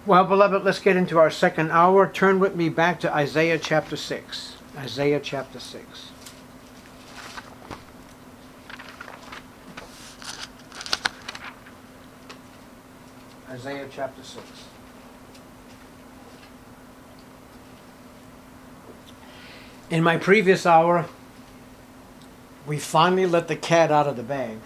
Well, beloved, let's get into our second hour. Turn with me back to Isaiah chapter 6. Isaiah chapter 6. Isaiah chapter 6. In my previous hour, we finally let the cat out of the bag.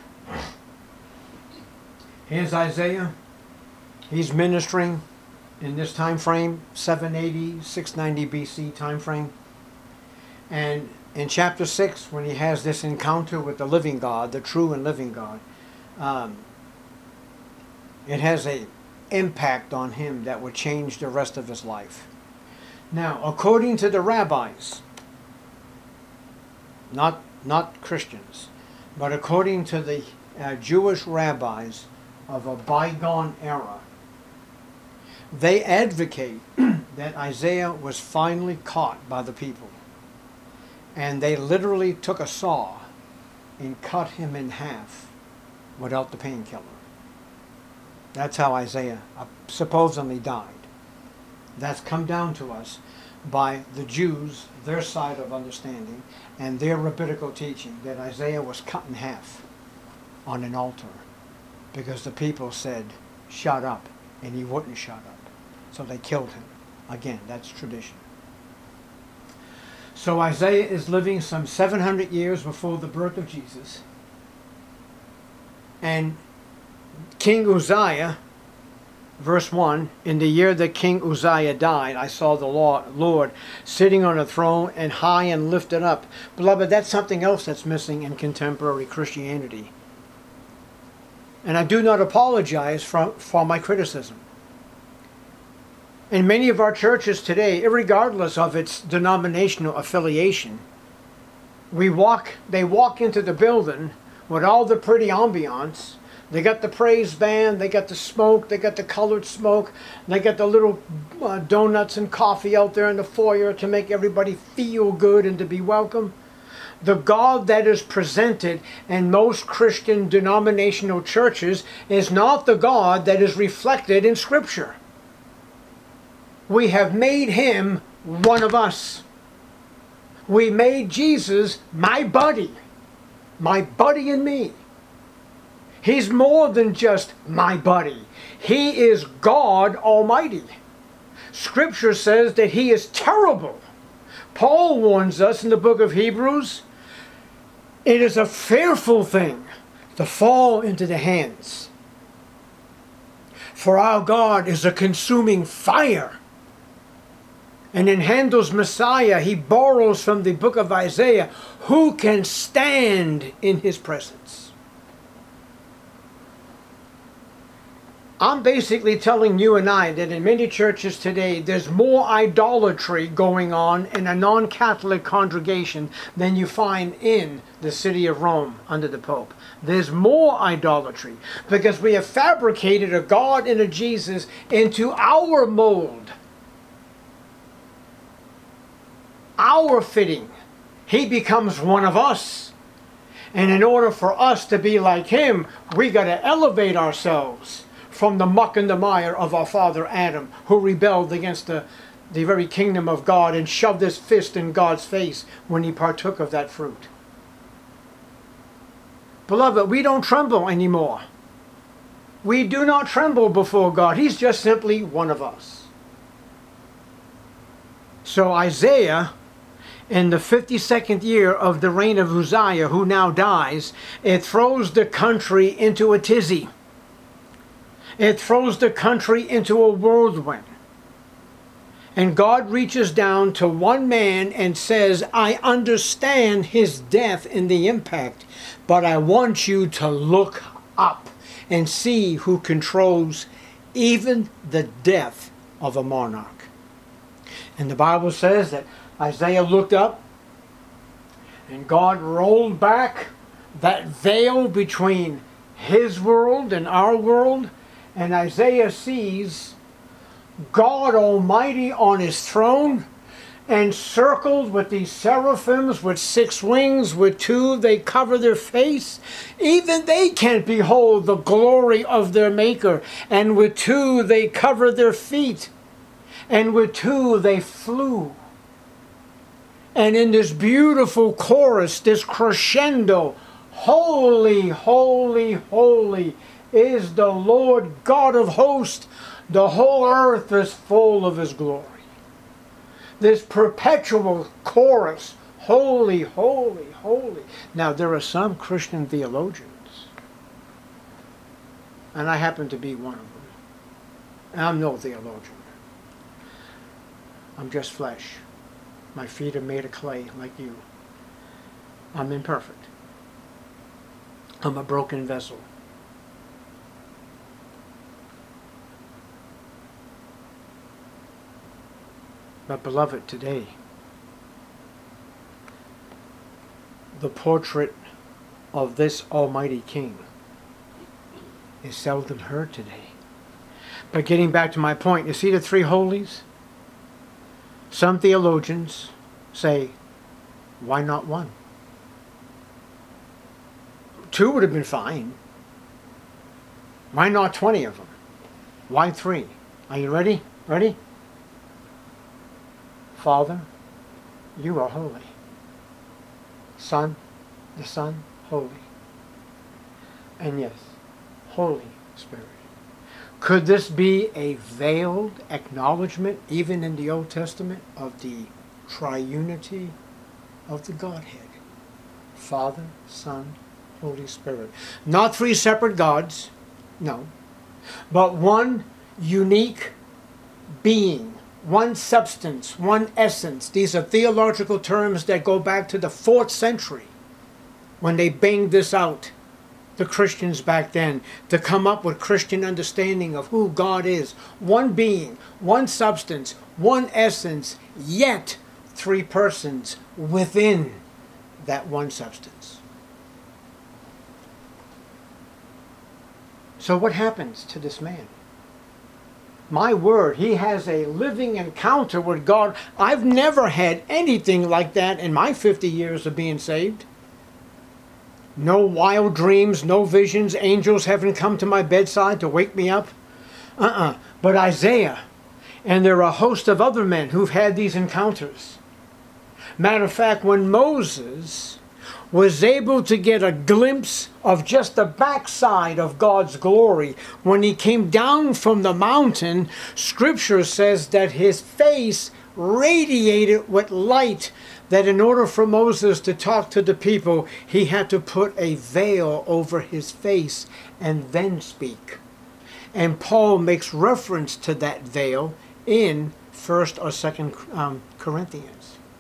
Here's Isaiah. He's ministering in this time frame, 780, 690 BC time frame. And in chapter 6, when he has this encounter with the living God, the true and living God, it has an impact on him that would change the rest of his life. Now, according to the rabbis, not Christians, but according to the Jewish rabbis of a bygone era, they advocate that Isaiah was finally caught by the people. And they literally took a saw and cut him in half without the painkiller. That's how Isaiah supposedly died. That's come down to us by the Jews, their side of understanding, and their rabbinical teaching, that Isaiah was cut in half on an altar because the people said, shut up, and he wouldn't shut up. So they killed him. Again, that's tradition. So Isaiah is living some 700 years before the birth of Jesus. And King Uzziah, verse 1, in the year that King Uzziah died, I saw the Lord sitting on a throne and high and lifted up. Beloved, that's something else that's missing in contemporary Christianity. And I do not apologize for my criticism. In many of our churches today, irregardless of its denominational affiliation, they walk into the building with all the pretty ambiance. They got the praise band, they got the smoke, they got the colored smoke, they got the little donuts and coffee out there in the foyer to make everybody feel good and to be welcome. The God that is presented in most Christian denominational churches is not the God that is reflected in Scripture. We have made him one of us. We made Jesus my buddy and me. He's more than just my buddy. He is God Almighty. Scripture says that he is terrible. Paul warns us in the book of Hebrews, it is a fearful thing to fall into the hands. For our God is a consuming fire. And in Handel's Messiah, he borrows from the book of Isaiah, who can stand in his presence? I'm basically telling you and I that in many churches today, there's more idolatry going on in a non-Catholic congregation than you find in the city of Rome under the Pope. There's more idolatry because we have fabricated a God and a Jesus into our mold. Our fitting. He becomes one of us. And in order for us to be like him, we got to elevate ourselves from the muck and the mire of our father Adam, who rebelled against the very kingdom of God and shoved his fist in God's face when he partook of that fruit. Beloved, we don't tremble anymore. We do not tremble before God. He's just simply one of us. So Isaiah, in the 52nd year of the reign of Uzziah, who now dies, it throws the country into a tizzy. It throws the country into a whirlwind. And God reaches down to one man and says, I understand his death and the impact, but I want you to look up and see who controls even the death of a monarch. And the Bible says that Isaiah looked up and God rolled back that veil between his world and our world, and Isaiah sees God Almighty on his throne, encircled with these seraphims with 6 wings, with 2 they cover their face. Even they can't behold the glory of their Maker. And with 2 they cover their feet. And with 2 they flew. And in this beautiful chorus, this crescendo, holy, holy, holy is the Lord God of hosts. The whole earth is full of His glory. This perpetual chorus, holy, holy, holy. Now, there are some Christian theologians, and I happen to be one of them. And I'm no theologian. I'm just flesh. My feet are made of clay, like you. I'm imperfect. I'm a broken vessel. But beloved, today, the portrait of this Almighty King is seldom heard today. But getting back to my point, you see the 3 holies? Some theologians say, why not 1? 2 would have been fine. Why not 20 of them? Why 3? Are you ready? Ready? Father, you are holy. Son, the Son, holy. And yes, Holy Spirit. Could this be a veiled acknowledgement, even in the Old Testament, of the triunity of the Godhead? Father, Son, Holy Spirit. Not 3 separate gods, no, but one unique being. One substance, one essence. These are theological terms that go back to the 4th century when they banged this out, the Christians back then, to come up with Christian understanding of who God is. One being, one substance, one essence, yet 3 persons within that one substance. So what happens to this man? My word, he has a living encounter with God. I've never had anything like that in my 50 years of being saved. No wild dreams, no visions. Angels haven't come to my bedside to wake me up. But Isaiah, and there are a host of other men who've had these encounters. Matter of fact, when Moses was able to get a glimpse of just the backside of God's glory, when he came down from the mountain, Scripture says that his face radiated with light, that in order for Moses to talk to the people, he had to put a veil over his face and then speak. And Paul makes reference to that veil in 1st or 2nd Corinthians.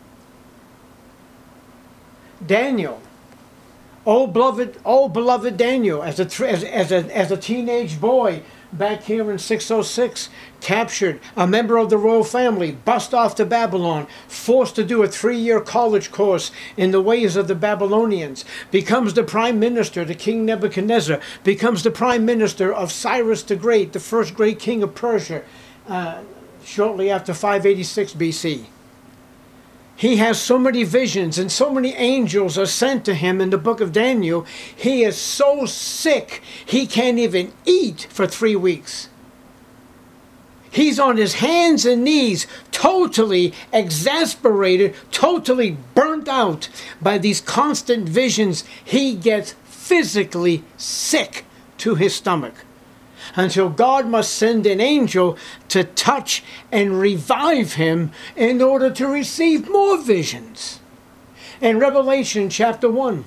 Daniel, oh beloved Daniel, as a teenage boy back here in 606, captured, a member of the royal family, bussed off to Babylon, forced to do a 3-year college course in the ways of the Babylonians, becomes the prime minister to King Nebuchadnezzar, becomes the prime minister of Cyrus the Great, the first great king of Persia, shortly after 586 BC. He has so many visions and so many angels are sent to him in the book of Daniel. He is so sick, he can't even eat for 3 weeks. He's on his hands and knees, totally exasperated, totally burnt out by these constant visions. He gets physically sick to his stomach, until God must send an angel to touch and revive him in order to receive more visions. In Revelation chapter 1,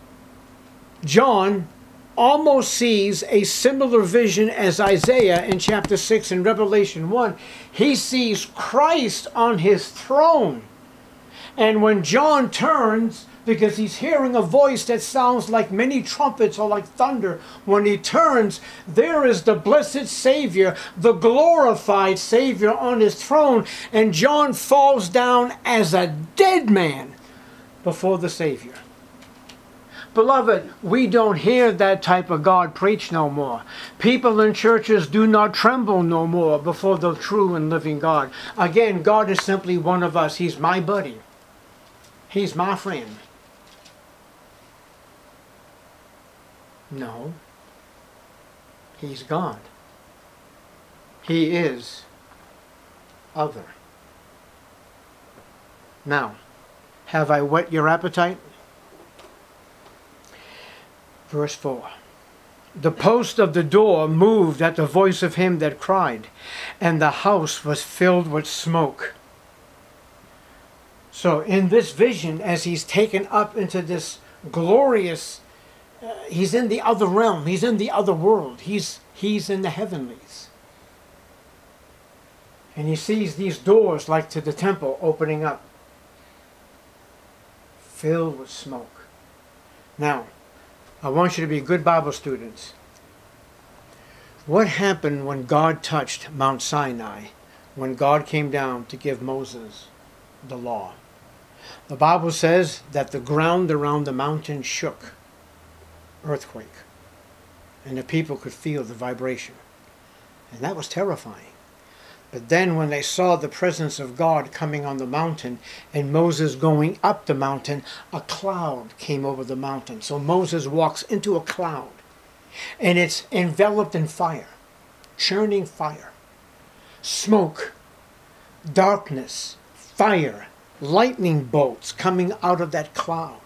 John almost sees a similar vision as Isaiah in chapter 6 in Revelation 1. He sees Christ on his throne. And when John turns, because he's hearing a voice that sounds like many trumpets or like thunder, when he turns, there is the blessed Savior, the glorified Savior on his throne, and John falls down as a dead man before the Savior. Beloved, we don't hear that type of God preached no more. People in churches do not tremble no more before the true and living God. Again, God is simply one of us. He's my buddy. He's my friend. No. He's God. He is other. Now, have I whet your appetite? Verse 4. The post of the door moved at the voice of him that cried, and the house was filled with smoke. So in this vision, as he's taken up into this glorious, he's in the other realm, he's in the other world, he's in the heavenlies. And he sees these doors like to the temple opening up, filled with smoke. Now, I want you to be good Bible students. What happened when God touched Mount Sinai, when God came down to give Moses the law? The Bible says that the ground around the mountain shook, earthquake, and the people could feel the vibration. And that was terrifying. But then when they saw the presence of God coming on the mountain and Moses going up the mountain, a cloud came over the mountain. So Moses walks into a cloud and it's enveloped in fire, churning fire, smoke, darkness, fire, lightning bolts coming out of that cloud.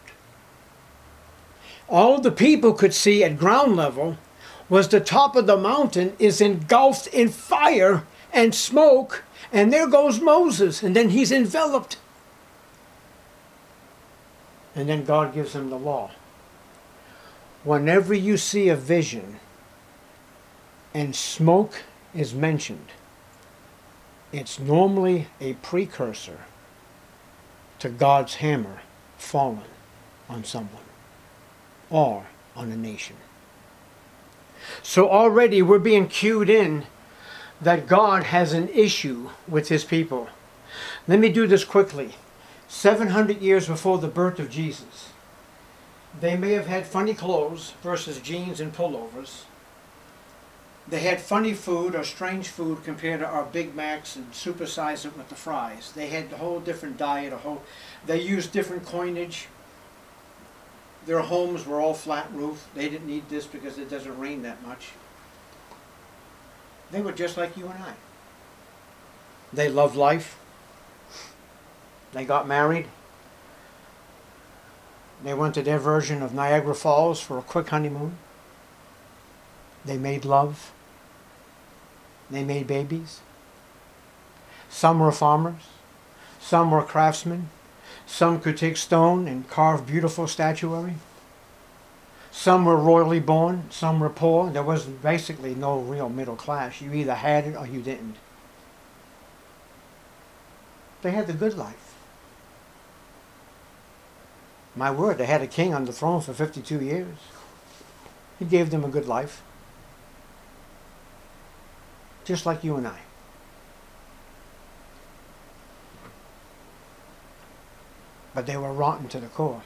All the people could see at ground level was the top of the mountain is engulfed in fire and smoke, and there goes Moses, and then he's enveloped. And then God gives him the law. Whenever you see a vision and smoke is mentioned, it's normally a precursor to God's hammer falling on someone or on a nation. So already we're being cued in that God has an issue with his people. Let me do this quickly. 700 years before the birth of Jesus, they may have had funny clothes versus jeans and pullovers. They had funny food or strange food compared to our Big Macs and supersize it with the fries. They had a whole different diet. They used different coinage. Their homes were all flat roof. They didn't need this because it doesn't rain that much. They were just like you and I. They loved life. They got married. They went to their version of Niagara Falls for a quick honeymoon. They made love. They made babies. Some were farmers. Some were craftsmen. Some could take stone and carve beautiful statuary. Some were royally born. Some were poor. There was basically no real middle class. You either had it or you didn't. They had the good life. My word, they had a king on the throne for 52 years. He gave them a good life. Just like you and I. But they were rotten to the core.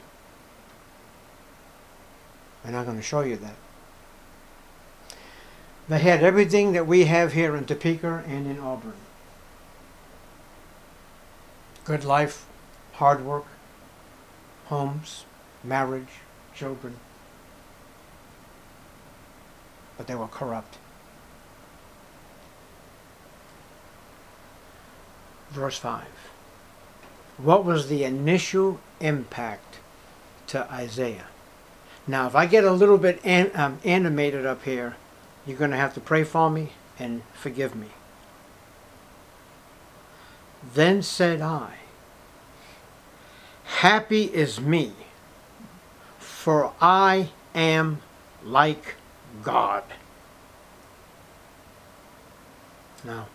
And I'm going to show you that. They had everything that we have here in Topeka and in Auburn. Good life, hard work, homes, marriage, children. But they were corrupt. Verse 5. What was the initial impact to Isaiah? Now, if I get a little bit animated up here, you're going to have to pray for me and forgive me. Then said I, happy is me, for I am like God. Now,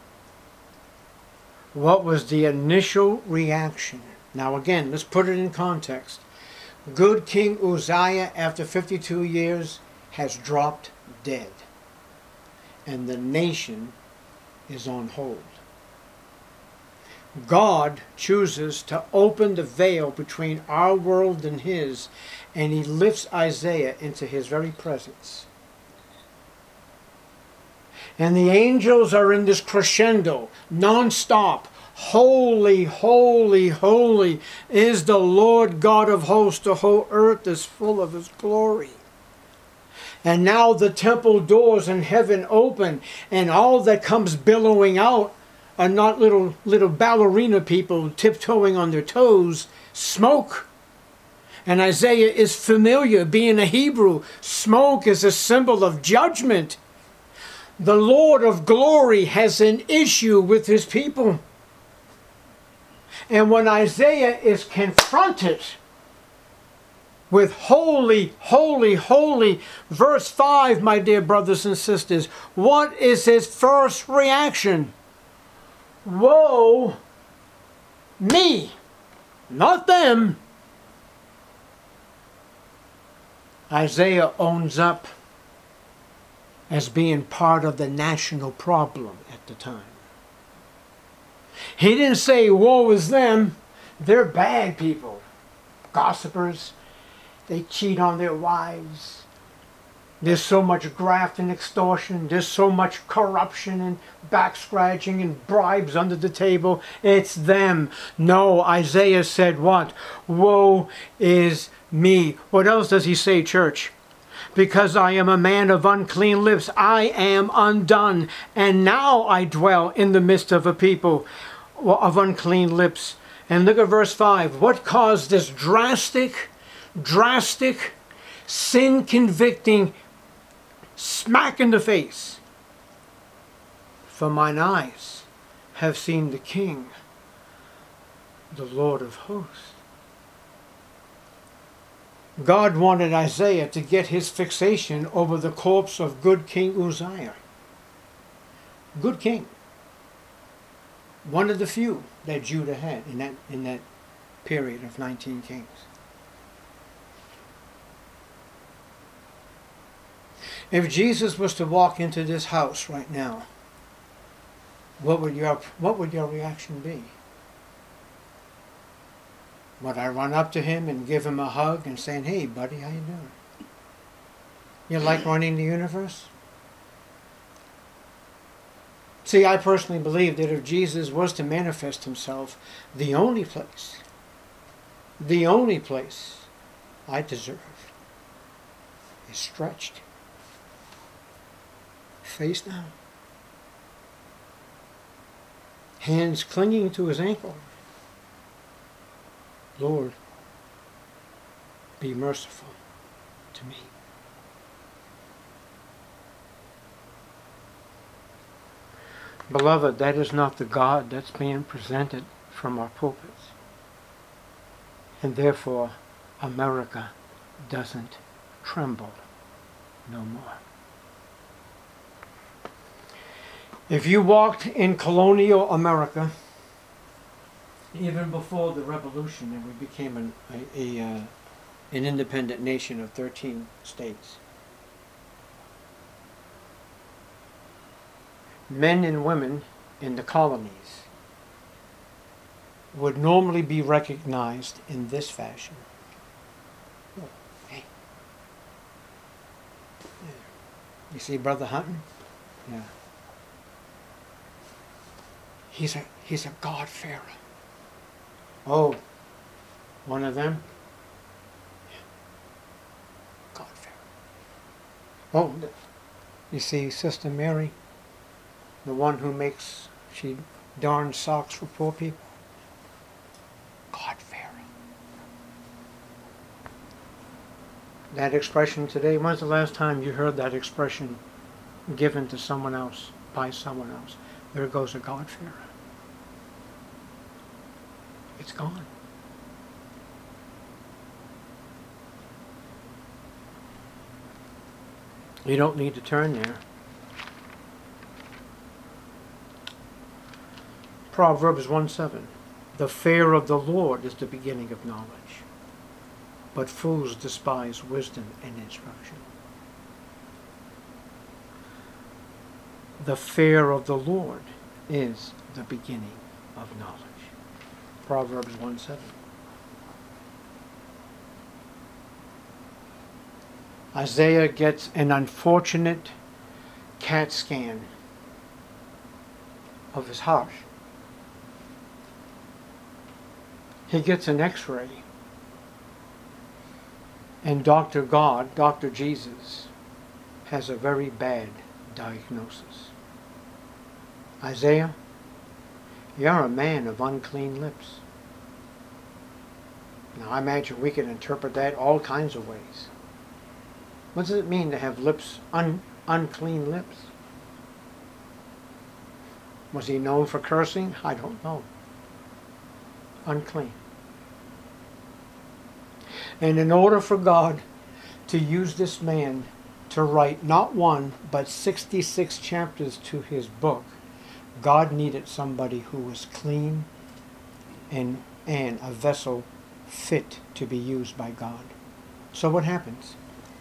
what was the initial reaction? Now again, let's put it in context. Good King Uzziah, after 52 years, has dropped dead. And the nation is on hold. God chooses to open the veil between our world and his, and he lifts Isaiah into his very presence. And the angels are in this crescendo, non-stop. Holy, holy, holy is the Lord God of hosts. The whole earth is full of his glory. And now the temple doors in heaven open, and all that comes billowing out are not little ballerina people tiptoeing on their toes. Smoke. And Isaiah is familiar, being a Hebrew. Smoke is a symbol of judgment. The Lord of glory has an issue with his people. And when Isaiah is confronted with holy, holy, holy, verse 5, my dear brothers and sisters, what is his first reaction? Woe me, not them. Isaiah owns up as being part of the national problem at the time. He didn't say, woe is them. They're bad people. Gossipers. They cheat on their wives. There's so much graft and extortion. There's so much corruption and back-scratching and bribes under the table. It's them. No, Isaiah said what? Woe is me. What else does he say, church? Because I am a man of unclean lips, I am undone, and now I dwell in the midst of a people of unclean lips. And look at verse 5. What caused this drastic, sin-convicting smack in the face? For mine eyes have seen the King, the Lord of hosts. God wanted Isaiah to get his fixation over the corpse of good King Uzziah. Good king. One of the few that Judah had in that period of 19 kings. If Jesus was to walk into this house right now, what would your reaction be? Would I run up to him and give him a hug and saying, hey buddy, how you doing? You like running the universe? See, I personally believe that if Jesus was to manifest himself, the only place I deserve is stretched, face down, hands clinging to his ankle. Lord, be merciful to me. Beloved, that is not the God that's being presented from our pulpits. And therefore, America doesn't tremble no more. If you walked in colonial America, even before the revolution and we became an independent nation of 13 states, men and women in the colonies would normally be recognized in this fashion. Oh, hey. You see Brother Hutton? Yeah. He's a God-fearer. Oh, one of them? Yeah. God-fearer. Oh, you see Sister Mary? The one who she darns socks for poor people. God-fearing. That expression today, when's the last time you heard that expression given to someone else, by someone else? There goes a God-fearer. It's gone. You don't need to turn there. Proverbs 1:7. The fear of the Lord is the beginning of knowledge, but fools despise wisdom and instruction. The fear of the Lord is the beginning of knowledge. Proverbs 1:7. Isaiah gets an unfortunate CAT scan of his heart. He gets an x-ray. And Dr. God, Dr. Jesus, has a very bad diagnosis. Isaiah, you're a man of unclean lips. Now I imagine we can interpret that all kinds of ways. What does it mean to have lips, unclean lips? Was he known for cursing? I don't know. Unclean. And in order for God to use this man to write not one, but 66 chapters to his book, God needed somebody who was clean and a vessel fit to be used by God. So what happens?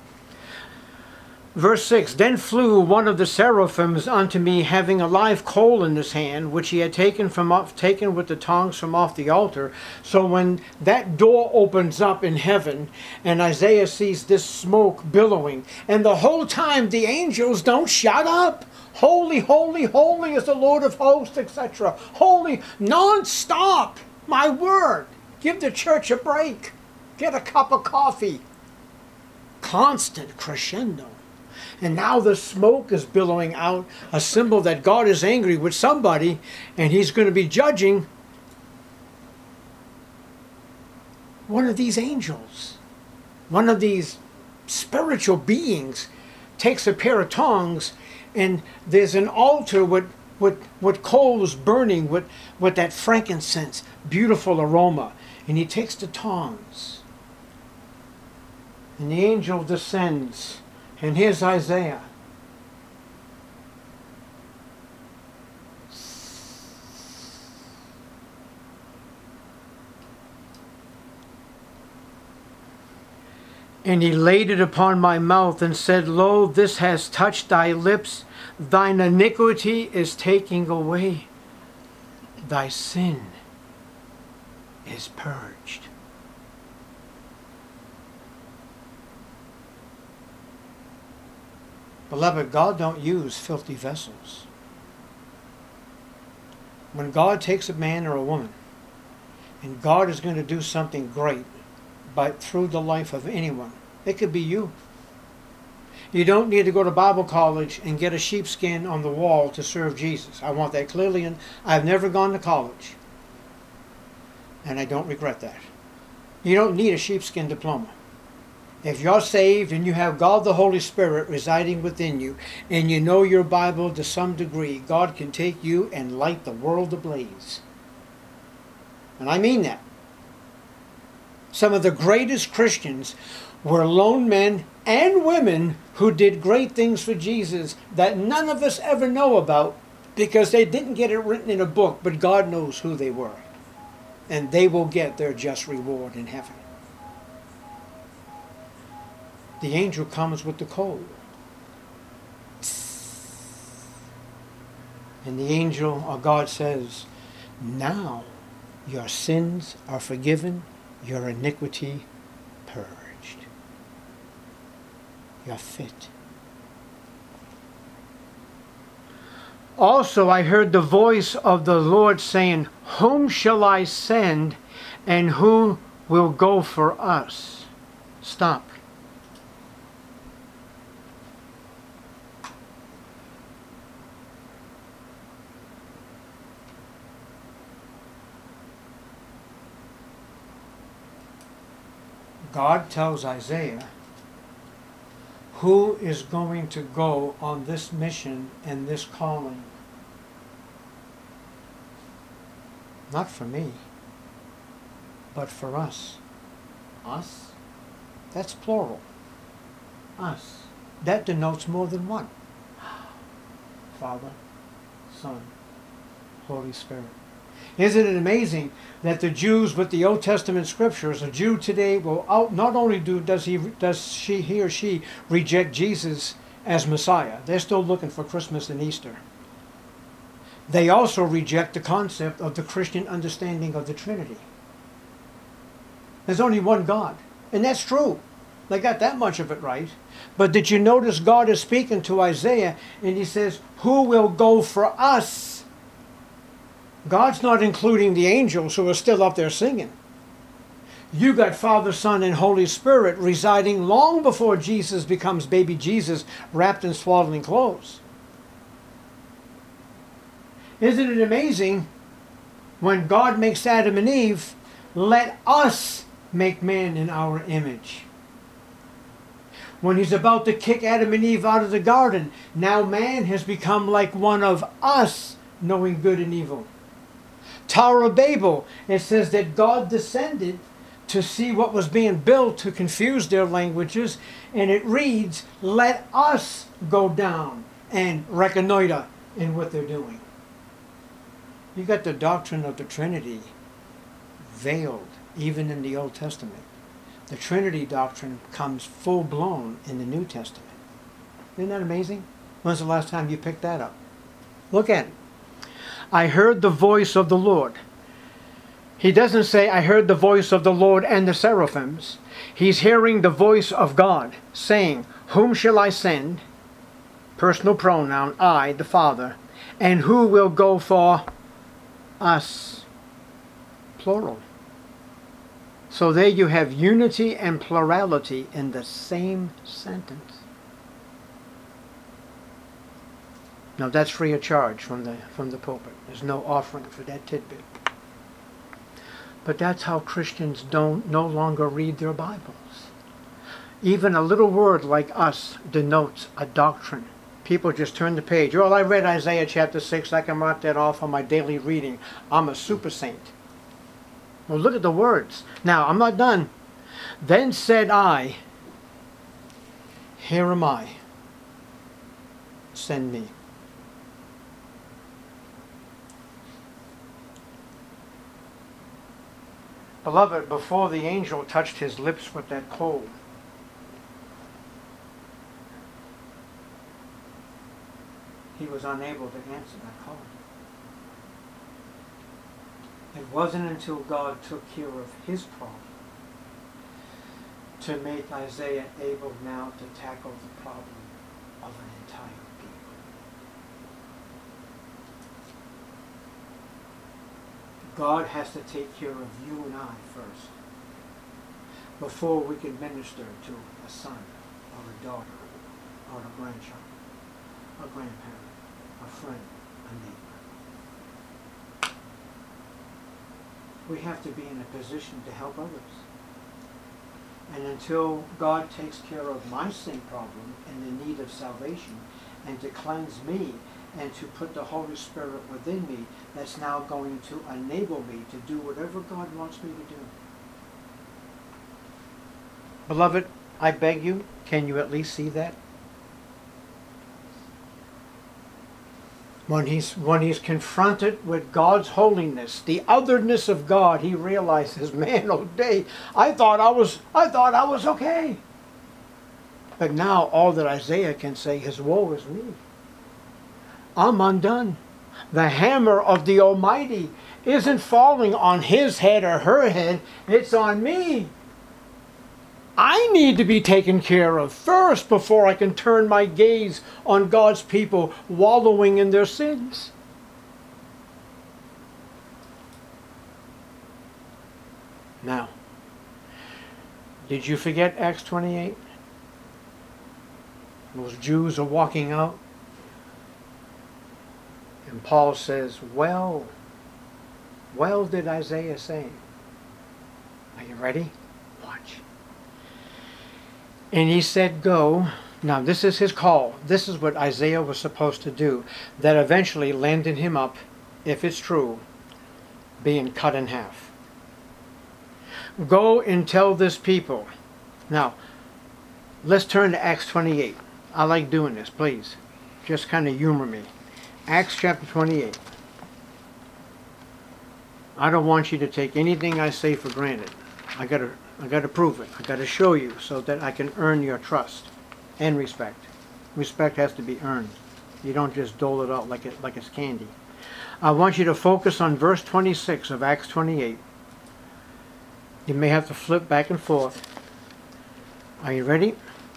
Verse 6, Then flew one of the seraphims unto me, having a live coal in his hand, which he had taken with the tongs from off the altar. So when that door opens up in heaven, and Isaiah sees this smoke billowing, and the whole time the angels don't shut up. Holy, holy, holy is the Lord of hosts, etc. Holy, non-stop. My word. Give the church a break. Get a cup of coffee. Constant crescendo. And now the smoke is billowing out, a symbol that God is angry with somebody, and he's going to be judging one of these angels. One of these spiritual beings takes a pair of tongs, and there's an altar with coals burning with that frankincense, beautiful aroma. And he takes the tongs, and the angel descends. And here's Isaiah. And he laid it upon my mouth and said, Lo, this has touched thy lips. Thine iniquity is taking away. Thy sin is purged. Beloved, God don't use filthy vessels. When God takes a man or a woman, and God is going to do something great through the life of anyone, it could be you. You don't need to go to Bible college and get a sheepskin on the wall to serve Jesus. I want that clearly, and I've never gone to college, and I don't regret that. You don't need a sheepskin diploma. If you're saved and you have God the Holy Spirit residing within you, and you know your Bible to some degree, God can take you and light the world ablaze. And I mean that. Some of the greatest Christians were lone men and women who did great things for Jesus that none of us ever know about because they didn't get it written in a book, but God knows who they were. And they will get their just reward in heaven. The angel comes with the coal. And the angel or God says, now your sins are forgiven, your iniquity purged. You're fit. Also I heard the voice of the Lord saying, Whom shall I send, and who will go for us? Stop. God tells Isaiah who is going to go on this mission and this calling. Not for me, but for us. Us? That's plural. Us. That denotes more than one. Father, Son, Holy Spirit. Isn't it amazing that the Jews with the Old Testament scriptures, a Jew today will not only does he or she reject Jesus as Messiah, they're still looking for Christmas and Easter. they also reject the concept of the Christian understanding of the Trinity. There's only one God, and that's true. They got that much of it right. But did you notice God is speaking to Isaiah, and he says, who will go for us? God's not including the angels who are still up there singing. You got Father, Son, and Holy Spirit residing long before Jesus becomes baby Jesus wrapped in swaddling clothes. Isn't it amazing when God makes Adam and Eve, let us make man in our image. When he's about to kick Adam and Eve out of the garden, now man has become like one of us, knowing good and evil. Tower of Babel, it says that God descended to see what was being built to confuse their languages, and it reads, let us go down and reconnoiter in what they're doing. You got the doctrine of the Trinity veiled even in the Old Testament. The Trinity doctrine comes full blown in the New Testament. Isn't that amazing? When's the last time you picked that up? Look at it. I heard the voice of the Lord. He doesn't say, I heard the voice of the Lord and the seraphims. He's hearing the voice of God saying, whom shall I send? Personal pronoun, I, the Father. And who will go for us? Plural. So there you have unity and plurality in the same sentence. Now that's free of charge from the pulpit. There's no offering for that tidbit. But that's how Christians no longer read their Bibles. Even a little word like us denotes a doctrine. People just turn the page. Oh, I read Isaiah chapter 6. I can mark that off on my daily reading. I'm a super saint. Well, look at the words. Now, I'm not done. Then said I, here am I. Send me. Beloved, before the angel touched his lips with that coal, he was unable to answer that call. It wasn't until God took care of his problem to make Isaiah able now to tackle the problem of an entire people. God has to take care of you and I first before we can minister to a son or a daughter or a grandchild, a grandparent, a friend, a neighbor. We have to be in a position to help others. And until God takes care of my sin problem and the need of salvation and to cleanse me and to put the Holy Spirit within me, that's now going to enable me to do whatever God wants me to do. Beloved, I beg you, can you at least see that? When he's confronted with God's holiness, the otherness of God, he realizes, man, oh day, I thought I was okay. But now all that Isaiah can say is, woe is me. I'm undone. The hammer of the Almighty isn't falling on his head or her head, it's on me. I need to be taken care of first before I can turn my gaze on God's people wallowing in their sins. Now, did you forget Acts 28? Those Jews are walking out. And Paul says, well did Isaiah say. Are you ready? Watch. And he said, go. Now this is his call. This is what Isaiah was supposed to do. That eventually landed him up, if it's true, being cut in half. Go and tell this people. Now, let's turn to Acts 28. I like doing this, please. Just kind of humor me. Acts chapter 28. I don't want you to take anything I say for granted. I got to prove it. I got to show you so that I can earn your trust and respect. Respect has to be earned. You don't just dole it out like it's candy. I want you to focus on verse 26 of Acts 28. You may have to flip back and forth. Are you ready?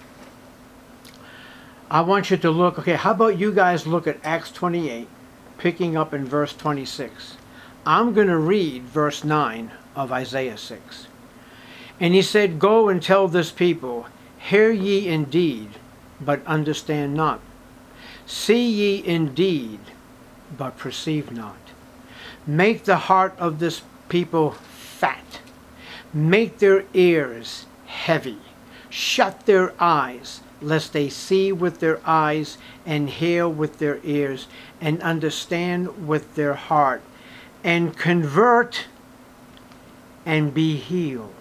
I want you to look, okay, how about you guys look at Acts 28, picking up in verse 26. I'm going to read verse 9 of Isaiah 6. And he said, Go and tell this people, hear ye indeed, but understand not. See ye indeed, but perceive not. Make the heart of this people fat. Make their ears heavy. Shut their eyes, lest they see with their eyes, and hear with their ears, and understand with their heart, and convert and be healed.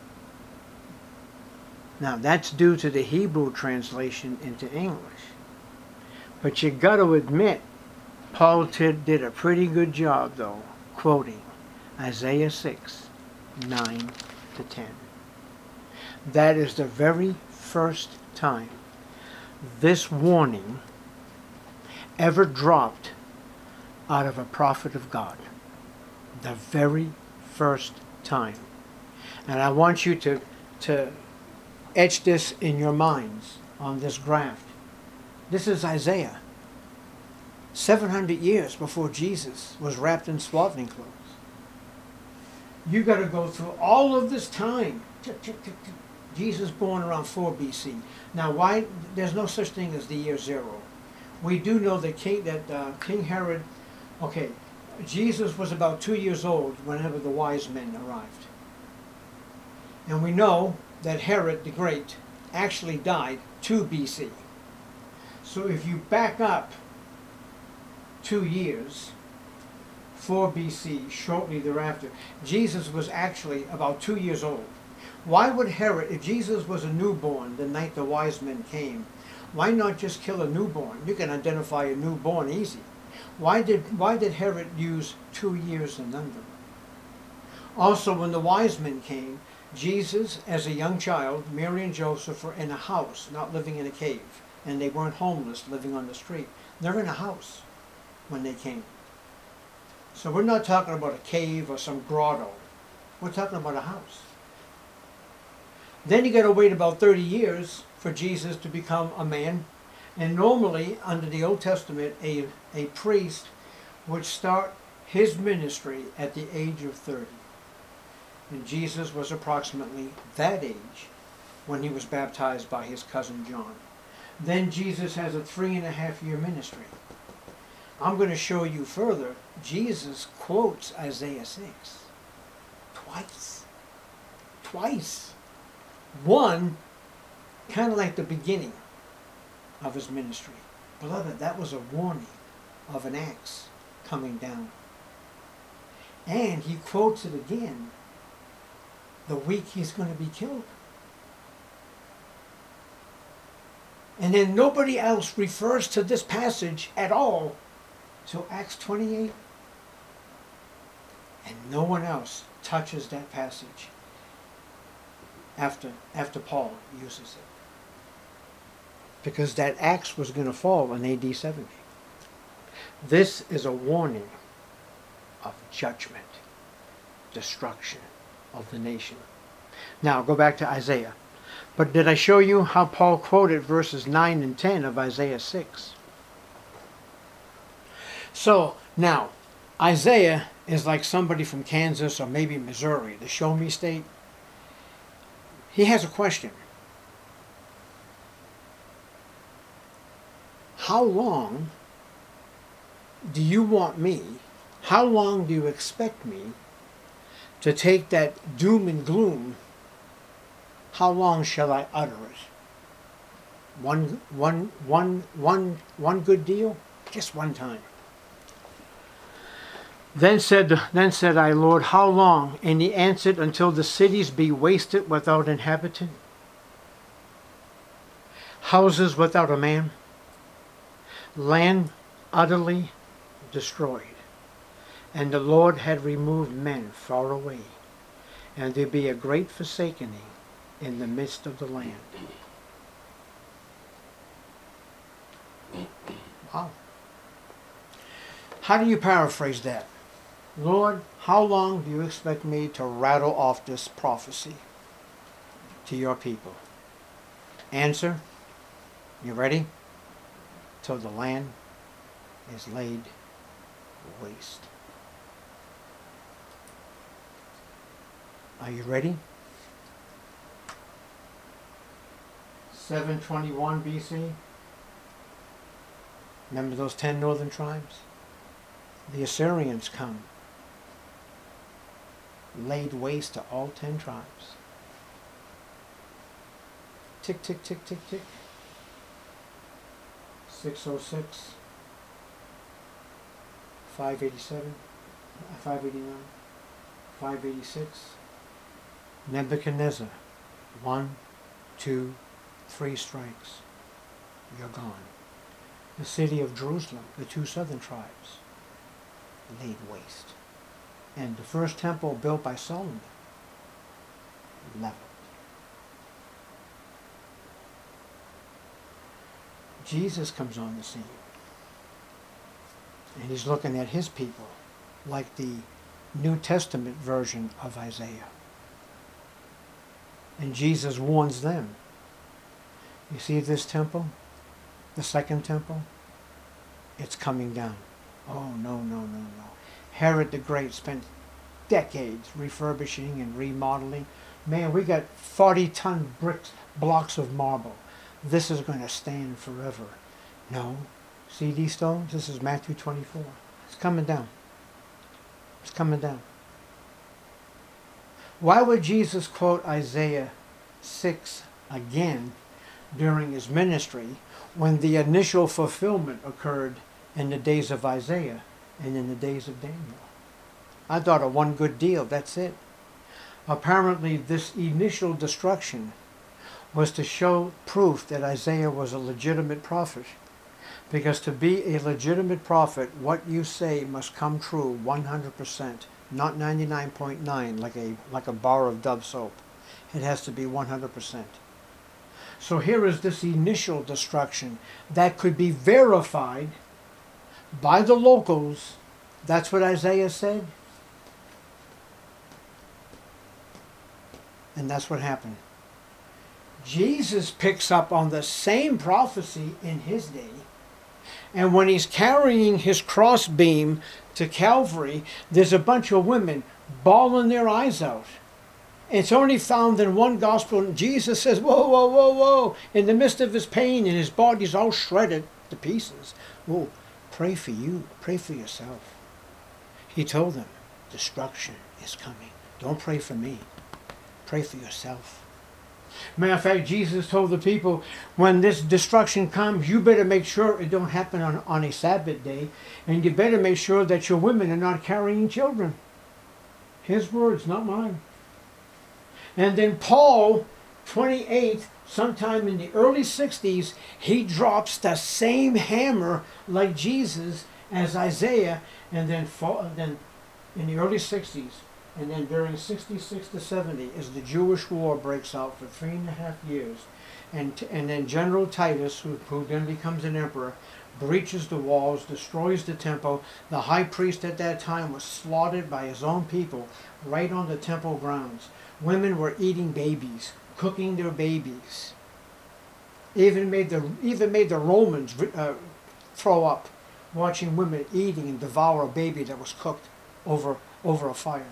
Now that's due to the Hebrew translation into English. But you got to admit, Paul did a pretty good job, though, quoting Isaiah 6, 9 to 10. That is the very first time this warning ever dropped out of a prophet of God. The very first time. And I want you to etch this in your minds on this graph. This is Isaiah, 700 years before Jesus was wrapped in swaddling clothes. You got to go through all of this time. Jesus born around 4 BC. Now, why? There's no such thing as the year 0. We do know that King Herod, okay, Jesus was about 2 years old whenever the wise men arrived. And we know that Herod the Great actually died 2 BC. So if you back up 2 years, 4 BC, shortly thereafter, Jesus was actually about 2 years old. Why would Herod, if Jesus was a newborn the night the wise men came, why not just kill a newborn? You can identify a newborn easy. Why did Herod use 2 years and under? Also, when the wise men came, Jesus, as a young child, Mary and Joseph were in a house, not living in a cave. And they weren't homeless, living on the street. They're in a house when they came. So we're not talking about a cave or some grotto. We're talking about a house. Then you got to wait about 30 years for Jesus to become a man. And normally, under the Old Testament, a priest would start his ministry at the age of 30. And Jesus was approximately that age when he was baptized by his cousin John. Then Jesus has a 3.5-year ministry. I'm going to show you further. Jesus quotes Isaiah 6 twice. Twice. One, kind of like the beginning of his ministry. Beloved, that was a warning of an axe coming down. And he quotes it again the week he's going to be killed. And then nobody else refers to this passage at all till Acts 28. And no one else touches that passage after Paul uses it. Because that axe was going to fall in AD 70. This is a warning of judgment, destruction of the nation. Now go back to Isaiah. But did I show you how Paul quoted verses 9 and 10 of Isaiah 6? So now, Isaiah is like somebody from Kansas or maybe Missouri, the Show Me State. He has a question. How long do you want me, how long do you expect me to take that doom and gloom? How long shall I utter it? One good deal? Just one time. Then said I, Lord, how long? And he answered, until the cities be wasted without inhabitant, houses without a man, land utterly destroyed. And the Lord had removed men far away, and there be a great forsakening in the midst of the land. Wow. How do you paraphrase that? Lord, how long do you expect me to rattle off this prophecy to your people? Answer, you ready? Till the land is laid waste. Are you ready? 721 BC. Remember those 10 northern tribes? The Assyrians come, laid waste to all 10 tribes. Tick, tick, tick, tick, tick. 606, 587, 589, 586. Nebuchadnezzar, 1, 2, 3 strikes. You're gone. The city of Jerusalem, the 2 southern tribes, laid waste. And the first temple built by Solomon, leveled. Jesus comes on the scene. And he's looking at his people like the New Testament version of Isaiah. And Jesus warns them. You see this temple? The second temple? It's coming down. Oh, no, no, no, no. Herod the Great spent decades refurbishing and remodeling. Man, we got 40-ton blocks of marble. This is going to stand forever. No. See these stones? This is Matthew 24. It's coming down. It's coming down. Why would Jesus quote Isaiah 6 again during his ministry when the initial fulfillment occurred in the days of Isaiah and in the days of Daniel? I thought of one good deal, that's it. Apparently this initial destruction was to show proof that Isaiah was a legitimate prophet. Because to be a legitimate prophet, what you say must come true 100%, not 99.9 like a bar of Dove soap. It has to be 100%. So here is this initial destruction that could be verified by the locals. That's what Isaiah said. And that's what happened. Jesus picks up on the same prophecy in his day. And when he's carrying his crossbeam to Calvary, there's a bunch of women bawling their eyes out. It's only found in one gospel. And Jesus says, whoa, whoa, whoa, whoa. In the midst of his pain and his body's all shredded to pieces. Whoa, pray for you. Pray for yourself. He told them, destruction is coming. Don't pray for me. Pray for yourself. Matter of fact, Jesus told the people, when this destruction comes, you better make sure it don't happen on a Sabbath day, and you better make sure that your women are not carrying children. His words, not mine. And then Paul, 28, sometime in the early 60s, he drops the same hammer like Jesus as Isaiah, and then in the early 60s, and then during 66 to 70, as the Jewish war breaks out for 3.5 years, and then General Titus, who then becomes an emperor, breaches the walls, destroys the temple. The high priest at that time was slaughtered by his own people right on the temple grounds. Women were eating babies, cooking their babies. Even made the Romans throw up, watching women eating and devour a baby that was cooked over a fire.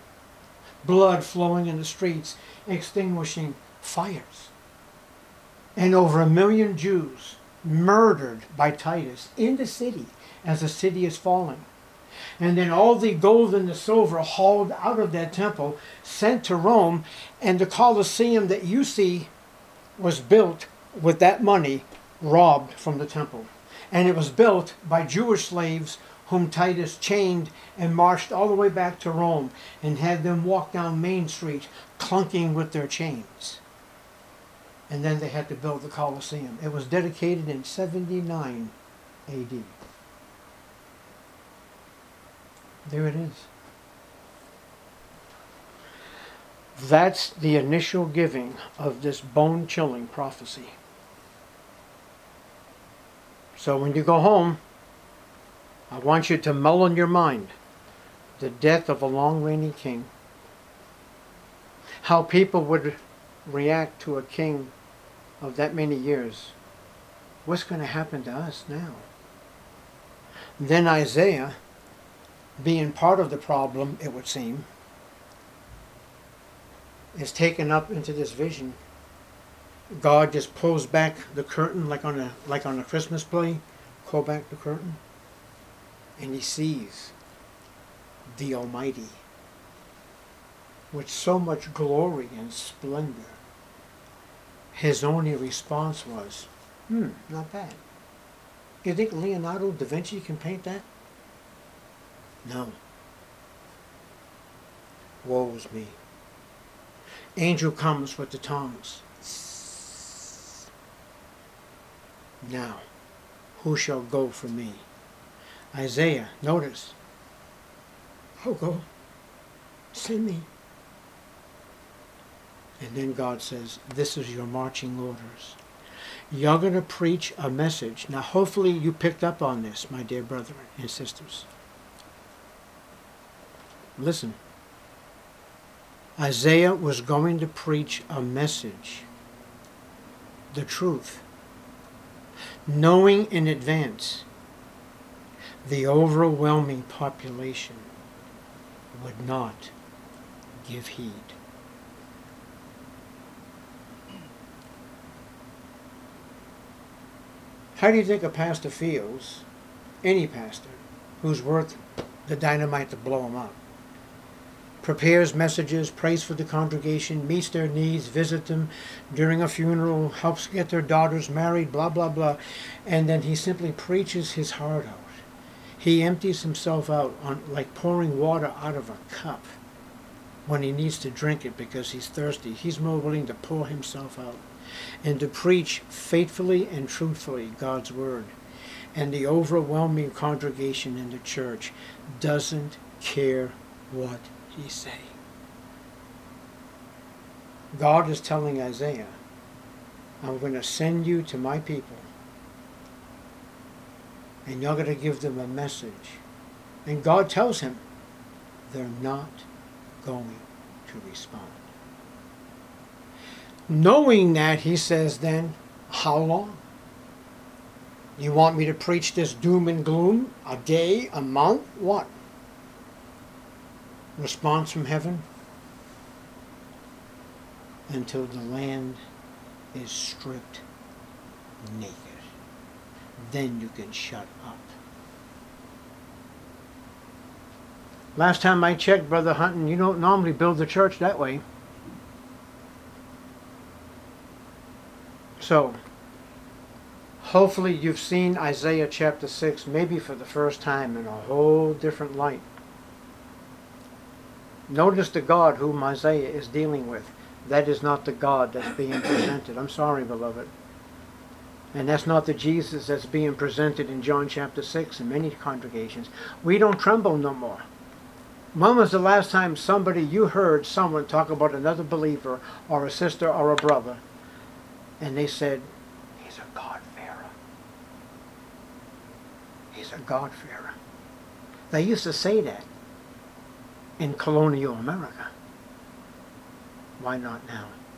Blood flowing in the streets, extinguishing fires. And over 1 million Jews murdered by Titus in the city as the city is falling. And then all the gold and the silver hauled out of that temple, sent to Rome, and the Colosseum that you see was built with that money robbed from the temple. And it was built by Jewish slaves whom Titus chained and marched all the way back to Rome and had them walk down Main Street clunking with their chains. And then they had to build the Colosseum. It was dedicated in 79 AD. There it is. That's the initial giving of this bone-chilling prophecy. So when you go home, I want you to mull in your mind the death of a long-reigning king. How people would react to a king of that many years. What's going to happen to us now? Then Isaiah, being part of the problem, it would seem, is taken up into this vision. God just pulls back the curtain like on a Christmas play, pull back the curtain, and he sees the Almighty with so much glory and splendor. His only response was, not bad. You think Leonardo da Vinci can paint that? No. Woe's me. Angel comes with the tongs. Now, who shall go for me? Isaiah, notice. I'll go. Send me. And then God says, this is your marching orders. You're going to preach a message. Now, hopefully you picked up on this, my dear brethren and sisters. Listen. Isaiah was going to preach a message, the truth, knowing in advance the overwhelming population would not give heed. How do you think a pastor feels, any pastor, who's worth the dynamite to blow him up? Prepares messages, prays for the congregation, meets their needs, visits them during a funeral, helps get their daughters married, blah, blah, blah. And then he simply preaches his heart out. He empties himself out like pouring water out of a cup when he needs to drink it because he's thirsty. He's more willing to pour himself out and to preach faithfully and truthfully God's word. And the overwhelming congregation in the church doesn't care what he's saying. God is telling Isaiah, I'm going to send you to my people, and you're going to give them a message. And God tells him, they're not going to respond. Knowing that, he says then, how long? You want me to preach this doom and gloom? A day, a month? What? Response from heaven? Until the land is stripped naked. Then you can shut up. Last time I checked, Brother Hunton, you don't normally build the church that way. So, hopefully you've seen Isaiah chapter 6, maybe for the first time, in a whole different light. Notice the God whom Isaiah is dealing with. That is not the God that's being presented. I'm sorry, beloved. And that's not the Jesus that's being presented in John chapter 6 in many congregations. We don't tremble no more. When was the last time you heard someone talk about another believer or a sister or a brother, and they said, he's a God-fearer. He's a God-fearer. They used to say that in colonial America. Why not now?